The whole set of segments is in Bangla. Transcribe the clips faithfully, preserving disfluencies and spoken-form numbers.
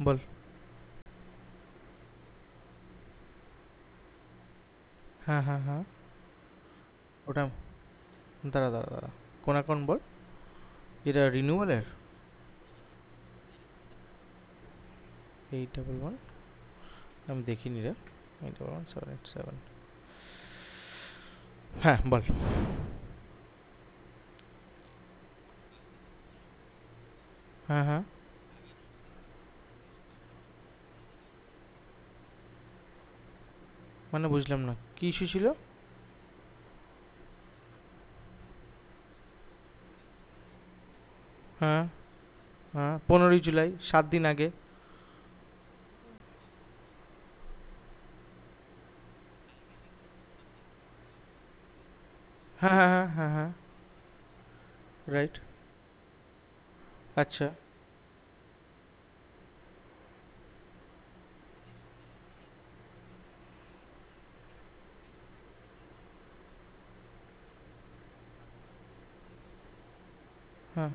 বল। হ্যাঁ হ্যাঁ হ্যাঁ। ওটা দাঁড়া দাঁড়া দাঁড়া, কোন অ্যাকাউন্ট বল? এটা রিনিউয়ালের? এইট ডাবল ওয়ান, আমি দেখিনি রে। Eight double one seven eight seven. হ্যাঁ বল। হ্যাঁ হ্যাঁ। মানে বুঝলাম না, কি ইস্যু ছিল? হ্যাঁ হ্যাঁ, পনেরোই জুলাই, সাত দিন আগে। হ্যাঁ হ্যাঁ হ্যাঁ হ্যাঁ হ্যাঁ। রাইট। আচ্ছা। হ্যাঁ,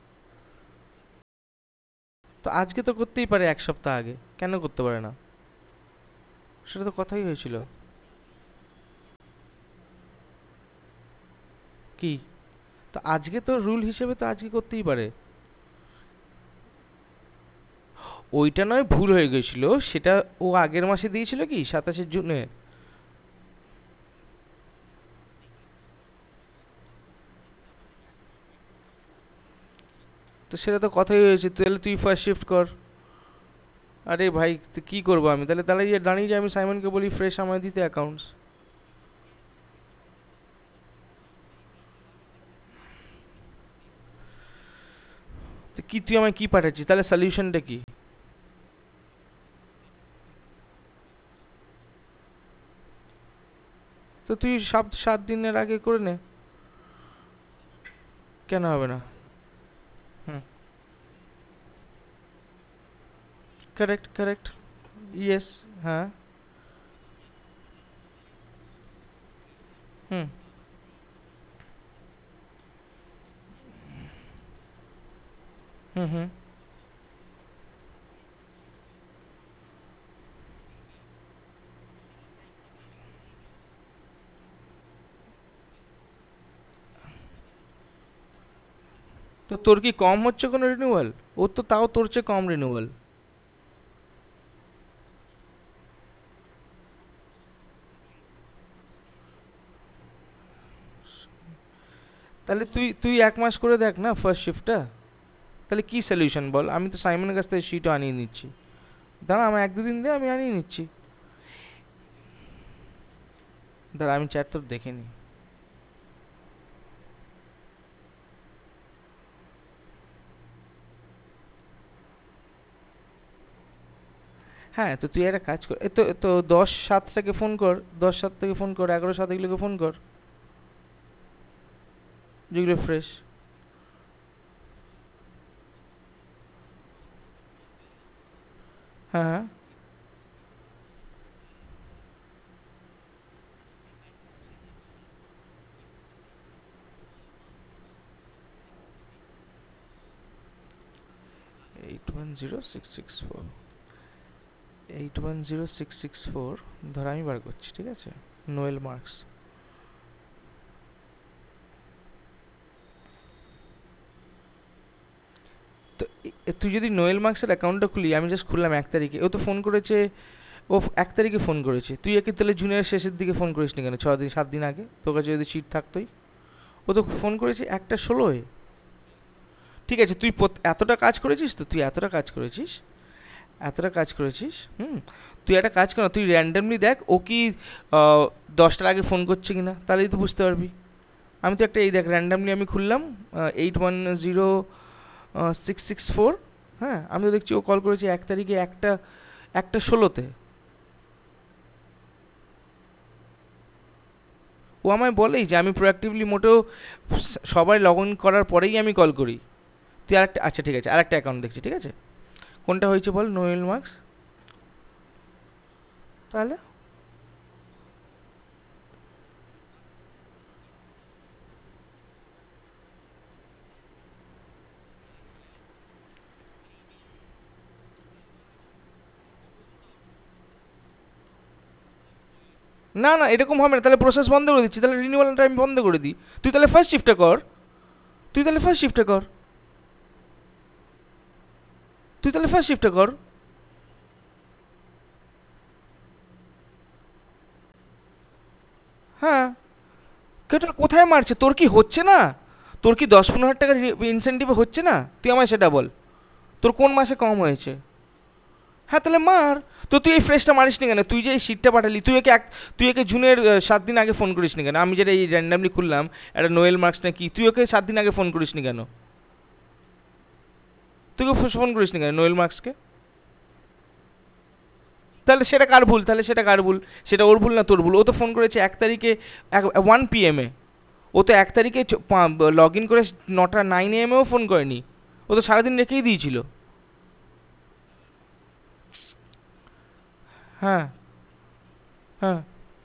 তো আজকে তো করতেই পারে, এক সপ্তাহ আগে কেন করতে পারে না? সেটা তো কথাই হয়েছিল। কি? তো আজকে তো রুল হিসেবে তো আজকে করতেই পারে। ওইটা নয়, ভুল হয়ে গেছিল সেটা। ও আগের মাসে দিয়েছিল কি, সাতাশে জুনে। তো সেটা তো কথাই হয়েছে, তাহলে তুই ফার্স্ট শিফট কর। আরে ভাই, তো কি করবো আমি তাহলে? তাহলে যে দাঁড়িয়ে যে আমি সাইমনকে বলি ফ্রেশ আমায় দিতে অ্যাকাউন্টস। তো কি, তুই আমায় কি পাঠাচ্ছিস তাহলে, সলিউশনটা কি? তো তুই সাত সাত দিনের আগে করে নে। কেন হবে না? হুম। Correct correct. ইয়েস। হ্যাঁ। হুম। হুম হুম। তো তোর কি কম হচ্ছে কোনো রিনিউয়াল? ও তো তাও তোর চেয়ে কম রিনিউয়াল। তাহলে তুই তুই এক মাস করে দেখ না ফার্স্ট শিফটটা। তাহলে কি সলিউশন বল? আমি তো সাইমনের কাছ থেকে শিটও আনিয়ে নিচ্ছি। দাঁড়া, আমার এক দুদিন দে, আমি আনিয়ে নিচ্ছি। দাঁড়া, আমি চ্যাট তোর দেখে নিই। হ্যাঁ, তো তুই একটা কাজ কর, এ তো তো দশ সাত থেকে ফোন কর। দশ সাত থেকে ফোন কর, এগারো সাত এগুলোকে ফোন কর, যেগুলো ফ্রেশ। হ্যাঁ হ্যাঁ। Eight one zero six six four. Eight one zero six six four. ধর আমি বার করছি, ঠিক আছে। নোয়েল মার্কস। তো এ- তুই যদি নোয়েল মার্কসের অ্যাকাউন্টটা খুলি, আমি জাস্ট খুললাম এক তারিখে, ও তো ফোন করেছে। ও এক তারিখে ফোন করেছে, তুই একে তাহলে জুনের শেষের দিকে ফোন করিস নি কেন? ছ দিন সাত দিন আগে তোর কাছে যদি সিট থাকতোই। ও তো ফোন করেছে একটা ষোলোয়। ঠিক আছে, তুই প্রত- এতটা কাজ করেছিস, তো তুই এতটা কাজ করেছিস, এতটা কাজ করেছিস। হুম। তুই একটা কাজ কর না, তুই র্যান্ডামলি দেখ ও কি আহ, দশটার আগে ফোন করছে কিনা, তাহলেই তো বুঝতে পারবি। আমি তো একটা, এই দেখ র্যান্ডামলি আমি খুললাম eight one zero six six four. হ্যাঁ, আমি তো দেখছি ও কল করেছে এক তারিখে একটা একটা ষোলোতে। ও আমায় বলেই যে আমি প্রোঅ্যাক্টিভলি মোটেও স- সবাই লগ ইন করার পরেই আমি কল করি। তুই আরেকটা, আচ্ছা ঠিক আছে, আরেকটা অ্যাকাউন্ট দেখছি, ঠিক আছে। কোনটা হয়েছে বল, নোয়েল মার্কস? তাহলে না না এরকম হবে না, তাহলে প্রসেস বন্ধ করে দিচ্ছি, তাহলে রিনিউয়ালটা আমি বন্ধ করে দিই। তুই তাহলে ফার্স্ট শিফটে কর, তুই তাহলে ফার্স্ট শিফটে কর, তুই তাহলে ফার্স্ট শিফটে কর। হ্যাঁ, কেটা কোথায় মারছে? তোর কি হচ্ছে না? তোর কি দশ পনেরো হাজার টাকার ইনসেন্টিভ হচ্ছে না? তুই আমায় সেটা বল। তোর কোন মাসে কম হয়েছে? হ্যাঁ তাহলে মার। তো তুই এই ফ্রেশটা মারিস নি কেন? তুই যে এই সিটটা পাঠালি, তুই একে এক, তুই একে জুনের আহ, সাত দিন আগে ফোন করিস নি কেন? আমি যেটা এই র্যান্ডামলি খুললাম, একটা নোয়েল মার্কস না কি, তুই ওকে সাত দিন আগে ফোন করিস নি কেন? তুই ওকে ফোন করিস নি কেন নোয়েল মার্কসকে? তাহলে সেটা কার ভুল? তাহলে সেটা কার ভুল? সেটা ওর ভুল না তোর ভুল? ও তো ফোন করেছে এক তারিখে, ওয়ান পি এম এ। ও তো এক তারিখে লগ ইন করে নটা নাইন এ এম এও ফোন করেনি। ও তো সারাদিন রেখেই দিয়েছিল। হ্যাঁ। হ্যাঁ।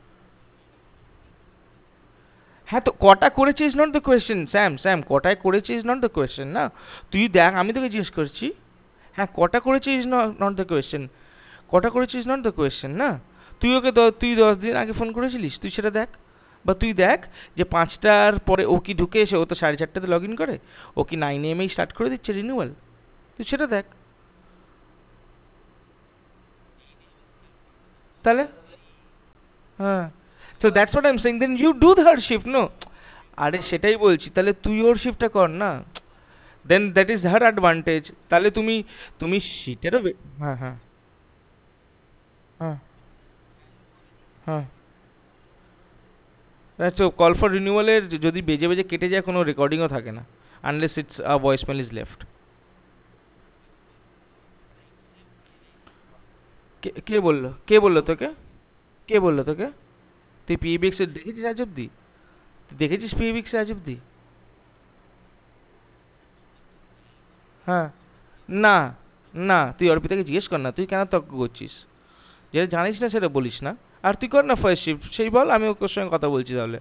হ্যাঁ তো কটা করেছিস নট দ্য কোয়েশ্চেন, স্যাম স্যাম কটায় করেছিস নট দ্য কোয়েশ্চেন না। তুই দেখ, আমি তোকে জিজ্ঞেস করছি। হ্যাঁ কটা করেছিস নট দ্য কোয়েশ্চেন, কটা করেছিস নট দ্য কোয়েশ্চেন না। তুই ওকে দ- তুই দশ দিন আগে ফোন করেছিলিস, তুই সেটা দেখ। বা তুই দেখ যে পাঁচটার পরে ও কি ঢুকে এসে, ও তো সাড়ে চারটাতে লগ ইন করে, ও কি নাইন এম এই স্টার্ট করে দিচ্ছে রিনিউয়াল। তুই সেটা দেখ। তাহলে হ্যাঁ, তো that's what I am saying, then you do the her shift no. আরে সেটাই বলছি, তাহলে তুই ওর শিফটটা কর না। Then that is her advantage. তাহলে তুমি, তুমি সিটেরও বে- হ্যাঁ হ্যাঁ। হ্যাঁ। হ্যাঁ। তো কল ফর রিনিউয়ালের যদি বেজে বেজে কেটে যায়, কোনো রেকর্ডিংও থাকে না, unless it's a voice mail is left. কে কে বললো, কে বললো তোকে? কে বললো তোকে? তুই পিবিএক্স এর দেখেছিস আজ অব্দি? তুই দেখেছিস পিবিএক্স আজ অব্দি? হ্যাঁ। না, না তুই অর্পিতাকে জিজ্ঞেস কর না, তুই কেন তর্ক করছিস? যেটা জানিস না সেটা বলিস না। আর তুই কর না ফার্স্ট শিফট, সেই বল, আমি ওর সঙ্গে কথা বলছি তাহলে।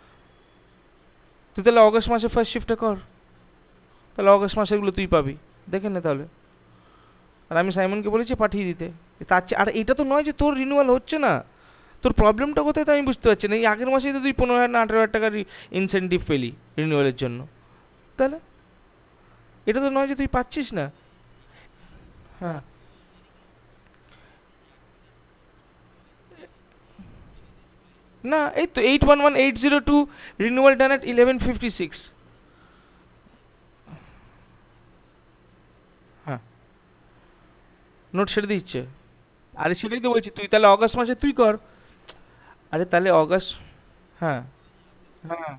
তুই তাহলে অগস্ট মাসে ফার্স্ট শিফটে কর, তাহলে অগস্ট মাসেগুলো তুই পাবি, দেখে নে তাহলে। আর আমি সাইমনকে বলেছি পাঠিয়ে দিতে। তার চেয়ে, আর এটা তো নয় যে তোর রিনিউয়াল হচ্ছে না। তোর প্রবলেমটা কোথায় তো আমি বুঝতে পারছি না। এই আগের মাসেই তো তুই পনেরো হাজার না আঠেরো হাজার টাকার ইনসেন্টিভ পেলি রিনিউয়ালের জন্য। তাহলে এটা তো নয় যে তুই পাচ্ছিস না। হ্যাঁ। না এই তো eight one one eight zero two renewal done at eleven fifty six. হ্যাঁ, নোট সেরে দিচ্ছে। আরে সেটাই তো বলছি, তুই তাহলে অগাস্ট মাসে তুই কর। আরে তাহলে অগাস্ট। হ্যাঁ। হ্যাঁ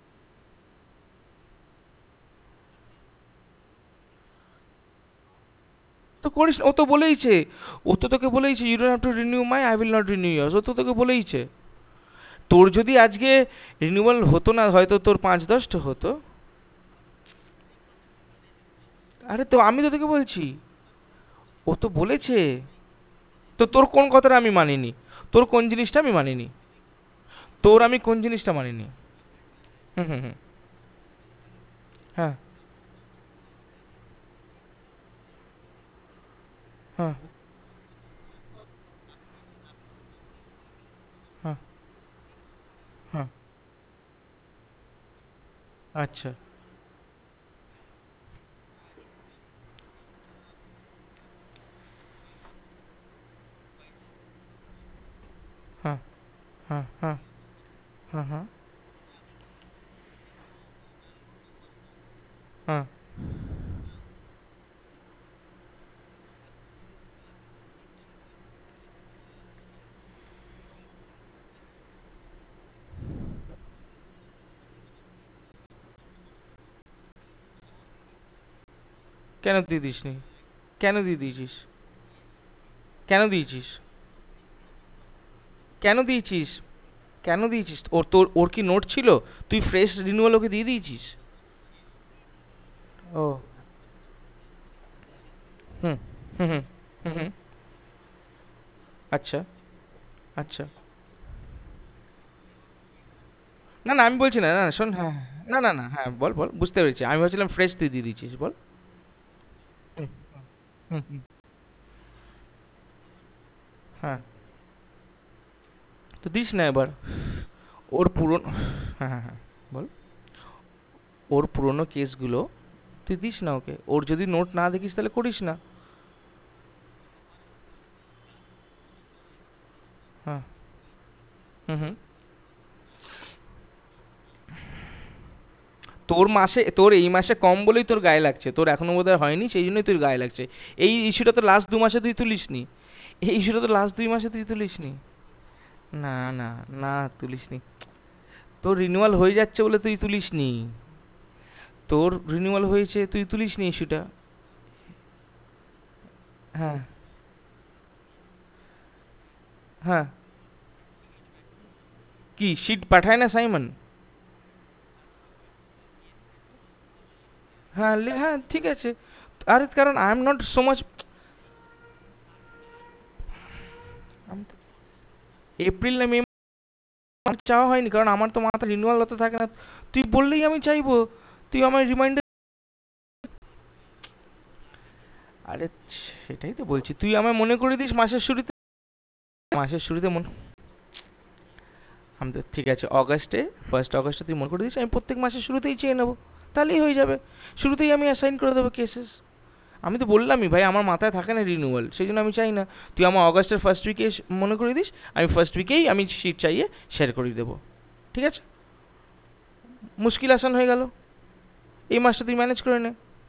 তো করিস না, ও তো বলেইছে। ও তো তোকে বলেইছে you don't have to renew my, I will not renew years, ও তো তোকে বলেইছে। তোর যদি আজকে রিনিউয়াল হতো না, হয়তো তোর পাঁচ দশটা হতো। আরে তো আমি তো তোকে বলছি, ও তো বলেছে। তো তোর কোন কথাটা আমি মানিনি? তোর কোন জিনিসটা আমি মানিনি? তোর আমি কোন জিনিসটা মানিনি? হুম হুম হুম। হ্যাঁ। হ্যাঁ। হ্যাঁ। হ্যাঁ। আচ্ছা। হ্যাঁ। হ্যাঁ। হ্যাঁ। হ্যাঁ। হ্যাঁ। হ্যাঁ। কেন দিয়ে দিসনি? কেন দিয়ে দিয়েছিস? কেন দিয়েছিস? কেন দিয়েছিস? কেন দিয়েছিস? ওর তোর ওর কি নোট ছিল? তুই ফ্রেশ রিনিউয়াল ওকে দিয়ে দিয়েছিস? ও। হুম। হুম হুম। হুম হুম। আচ্ছা। আচ্ছা। না না আমি বলছি না, না না, শোন, হ্যাঁ হ্যাঁ, না না না, হ্যাঁ বল বল, বুঝতে পেরেছি, আমি ভাবছিলাম ফ্রেশ তুই দিয়ে দিয়েছিস, বল। হুম। হুম হুম। হ্যাঁ। তো দিস না এবার। ওর পুরনো, হ্যাঁ হ্যাঁ হ্যাঁ বল। ওর পুরনো কেসগুলো তুই দিস না ওকে, ওর যদি নোট না দেখিস তাহলে করিস না। হ্যাঁ। হুম হুম। তোর মাসে, তোর এই মাসে কম বলেই তোর গায়ে লাগছে, তোর এখনো বোধহয় হয়নি সেই জন্যই তোর গায়ে লাগছে। এই ইস্যুটা তো লাস্ট দু মাসে তুই তুলিসনি। এই ইস্যুটা তো লাস্ট দুই মাসে তুই তুলিসনি। না না না, তুলিসনি। তোর রিনিউয়াল হয়ে যাচ্ছে বলে তুই তুলিসনি। তোর রিনিউয়াল হয়েছে, তুই তুলিসনি ইস্যুটা। হ্যাঁ হ্যাঁ। কি শিট পাঠায় না সাইমন? হ্যাঁ লে- হ্যাঁ ঠিক আছে। আরে কারণ I am not so much. April না মে আমার চাওয়া হয়নি, কারণ আমার তো মাথা রিনিউয়াল হতে থাকে না। তুই বললেই আমি চাইবো, তুই আমার রিমাইন্ডার। আরে সেটাই তো বলছি, তুই আমায় মনে করে দিস মাসের শুরুতে। মাসের শুরুতে মন, আমি তো ঠিক আছে অগাস্টে, ফার্স্ট অগাস্টে তুই মনে করে দিস, আমি প্রত্যেক মাসের শুরুতেই চেয়ে নেবো, তাহলেই হয়ে যাবে। শুরুতেই আমি অ্যাসাইন করে দেবো কেসেস। আমি তো বললামই ভাই আমার মাথায় থাকে না রিনিউয়াল, সেই জন্য আমি চাই না। তুই আমার অগাস্টের ফার্স্ট উইকে মনে করে দিস, আমি ফার্স্ট উইকেই আমি সিট চাইয়ে শেয়ার করে দেবো। ঠিক আছে, মুশকিল আসান হয়ে গেল। এই মাসটা তুই ম্যানেজ করে নে।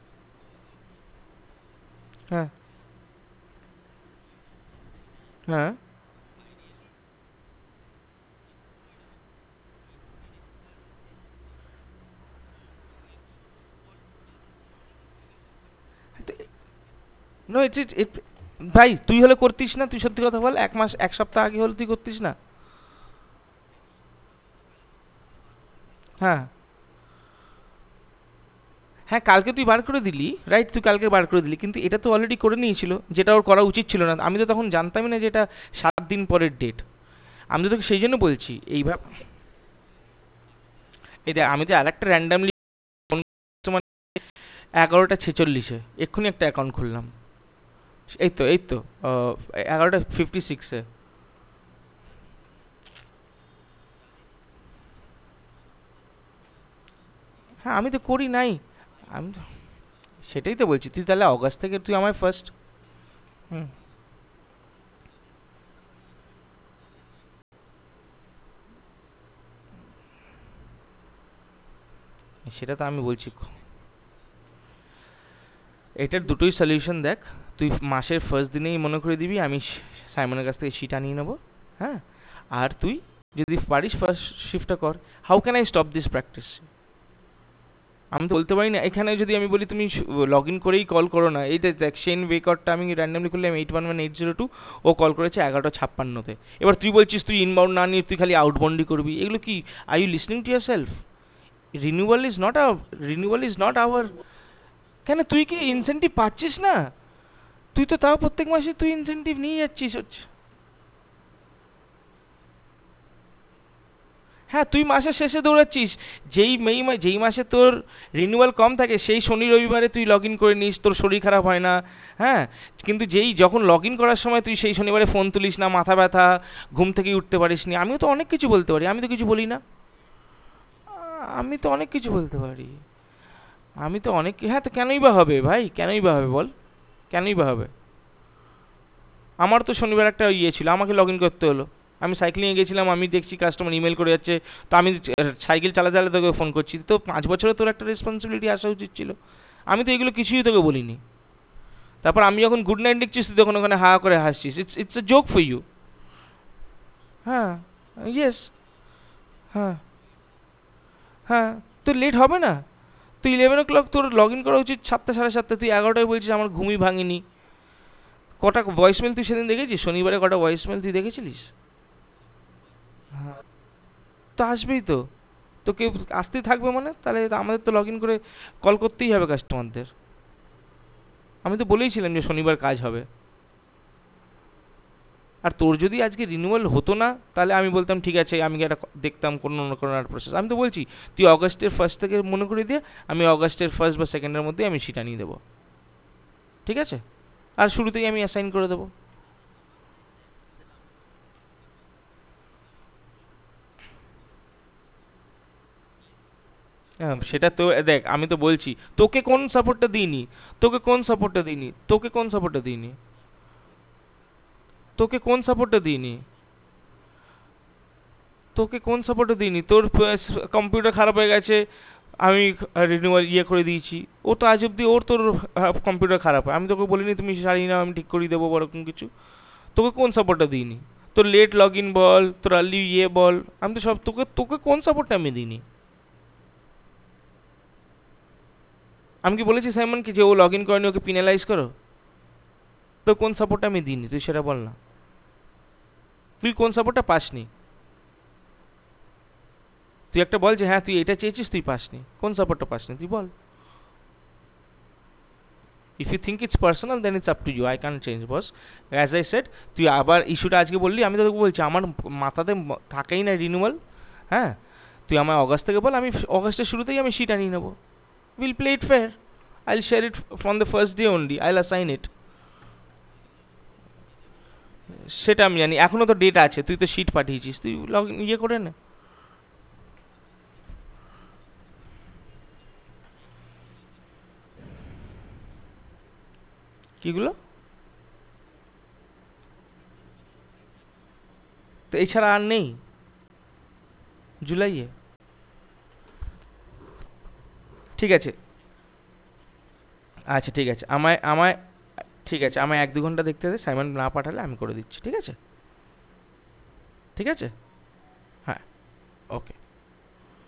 হ্যাঁ হ্যাঁ। নো ইটস ইট ইট ভাই তুই হলে করতিস না? তুই সত্যি কথা বল, এক মাস এক সপ্তাহ আগে হলে তুই করতিস না? হ্যাঁ হ্যাঁ, কালকে তুই বার করে দিলি, রাইট, তুই কালকে বার করে দিলি, কিন্তু এটা তো অলরেডি করে নিয়েছিল, যেটা ওর করা উচিত ছিল না। আমি তো তখন জানতামই না যে এটা সাত দিন পরের ডেট। আমি তো তোকে সেই জন্য বলছি এইভাবে। এই দেখ আমি তো আর একটা র্যান্ডামলি এগারোটা ছেচল্লিশে এক্ষুনি একটা অ্যাকাউন্ট খুললাম। এই তো এই তো এগারোটা ফিফটি সিক্সে। হ্যাঁ আমি তো করি নাই। আমি তো সেটাই তো বলছি, তুই তাহলে অগাস্ট থেকে তুই আমায় ফার্স্ট। হুম। সেটা তো আমি বলছি, এটার দুটোই সলিউশন দেখ। তুই মাসের ফার্স্ট দিনেই মনে করে দিবি, আমি সাইমনের কাছ থেকে শিট আনিয়ে নেবো। হ্যাঁ। আর তুই যদি পারিস ফার্স্ট শিফটটা কর। How can I stop this practice? আমি তো বলতে পারি না এখানে, যদি আমি বলি তুমি লগ ইন করেই কল করো না, এই যে দেখ সেন ওয়েকআউটটা আমি র্যান্ডামলি করলাম eight one one eight zero two, ও কল করেছে এগারোটা ছাপ্পান্নতে। এবার তুই বলছিস তুই ইনবাউন্ড না নিয়ে তুই খালি আউটবাউন্ডই করবি, এগুলো কি? Are you listening to yourself? Renewal is not a, renewal is not our. কেন তুই কি ইনসেন্টিভ পাচ্ছিস না? তুই তো তাও প্রত্যেক মাসে তুই ইনসেন্টিভ নিয়ে যাচ্ছিস হচ্ছে। হ্যাঁ তুই মাসের শেষে দৌড়াচ্ছিস। যেই মেই মা- যেই মাসে তোর রিনিউয়াল কম থাকে সেই শনি রবিবারে তুই লগ ইন করে নিস, তোর শরীর খারাপ হয় না। হ্যাঁ। কিন্তু যেই যখন লগ ইন করার সময় তুই সেই শনিবারে ফোন তুলিস না, মাথা ব্যথা, ঘুম থেকে উঠতে পারিস নি, আমিও তো অনেক কিছু বলতে পারি, আমি তো কিছু বলি না। আমি তো অনেক কিছু বলতে পারি। আমি তো অনেক, হ্যাঁ তো কেনই বা হবে ভাই, কেনই বা হবে বল? কেনই বা হবে? আমার তো শনিবার একটা ইয়ে ছিল, আমাকে লগ ইন করতে হলো। আমি সাইক্লিংয়ে গেছিলাম, আমি দেখছি কাস্টমার ইমেল করে যাচ্ছে, তো আমি সাইকেল চালাতে চালাতে তোকে ফোন করছি, তো পাঁচ বছরে তোর একটা রেসপন্সিবিলিটি আসা উচিত ছিল। আমি তো এগুলো কিছুই তোকে বলিনি। তারপর আমি যখন গুড নাইট লিখছিস তুই তখন ওখানে হা করে হাসছিস, it's it's a joke for you. হ্যাঁ। ইয়েস। হ্যাঁ হ্যাঁ। তোর লেট হবে না? তুই ইলেভেন ও ক্লক তোর লগ ইন করা উচিত সাতটা সাড়ে সাতটা, তুই এগারোটায় বলছিস আমার ঘুমই ভাঙিনি। কটা ভয়েসমেল তুই সেদিন দেখেছিস? শনিবারে কটা ভয়েসমেল তুই দেখেছিলিস? হ্যাঁ। তো আসবেই তো। তো কেউ আসতেই থাকবে মানে, তাহলে তো আমাদের তো লগ ইন করে কল করতেই হবে কাস্টমারদের। আমি তো বলেইছিলাম যে শনিবার কাজ হবে। আর তোর যদি আজকে রিনিউয়াল হতো না, তাহলে আমি বলতাম ঠিক আছে, আমি একটা দেখতাম কোনো না কোনো একটা প্রসেস। আমি তো বলছি তুই অগস্টের ফার্স্ট থেকে মনে করে দিয়ে, আমি অগস্টের ফার্স্ট বা সেকেন্ডের মধ্যে আমি সেটা নিয়ে দেবো। ঠিক আছে। আর শুরুতেই আমি অ্যাসাইন করে দেবো। হ্যাঁ সেটা তো দেখ, আমি তো বলছি তোকে কোন সাপোর্টটা দিইনি, তোকে কোন সাপোর্টটা দিইনি, তোকে কোন সাপোর্টটা দিইনি, তোকে কোন সাপোর্টটা দিইনি, তোকে কোন সাপোর্টটা দিইনি, তোর কম্পিউটার খারাপ হয়ে গেছে, আমি রিনিউয়াল ইয়ে করে দিয়েছি, ও তো আজ অব্দি ওর তোর কম্পিউটার খারাপ হয়, আমি তোকে বলিনি তুমি সারিয়ে নাও আমি ঠিক করে দেবো বা ওরকম কিছু। তোকে কোন সাপোর্টটা দিইনি, তোর লেট লগ ইন বল, তোর আর্লি ইয়ে বল, আমি তো সব তোকে তোকে কোন সাপোর্টটা আমি দিইনি। আমি কি বলেছি সাইমনকে যে ও লগ ইন করেনি ওকে পিনালাইজ করো? তো কোন সাপোর্টটা আমি দিইনি তুই সেটা বল না, তুই কোন সাপোর্টটা পাসনি, তুই একটা বল যে হ্যাঁ তুই এটা চেয়েছিস তুই পাসনি, কোন সাপোর্টটা পাসনি তুই বল। If you think it's personal then it's up to you, I can change boss. As I said, তুই আবার ইস্যুটা আজকে বললি, আমি তোকে বলছি আমার মাথাতে ম- থাকেই না রিনিউয়াল। হ্যাঁ, তুই আমার অগাস্ট থেকে বল, আমি অগাস্টের শুরুতেই আমি শিট আনিয়ে নেবো। Will play it fair, I will share it from the first day only, I will assign it. সেটা আমি জানি, এখনো তো ডেট আছে, তুই তো শিট পাঠিয়েছিস, তুই লগ ইয়ে করে নে। কিগুলো? তো এছাড়া আর নেই জুলাইয়ে? ঠিক আছে, আচ্ছা ঠিক আছে, আমায় আমায় ঠিক আছে, আমায় এক দু ঘন্টা দেখতে দে, সাইমন না পাঠালে আমি করে দিচ্ছি, ঠিক আছে? ঠিক আছে, হ্যাঁ, ওকে।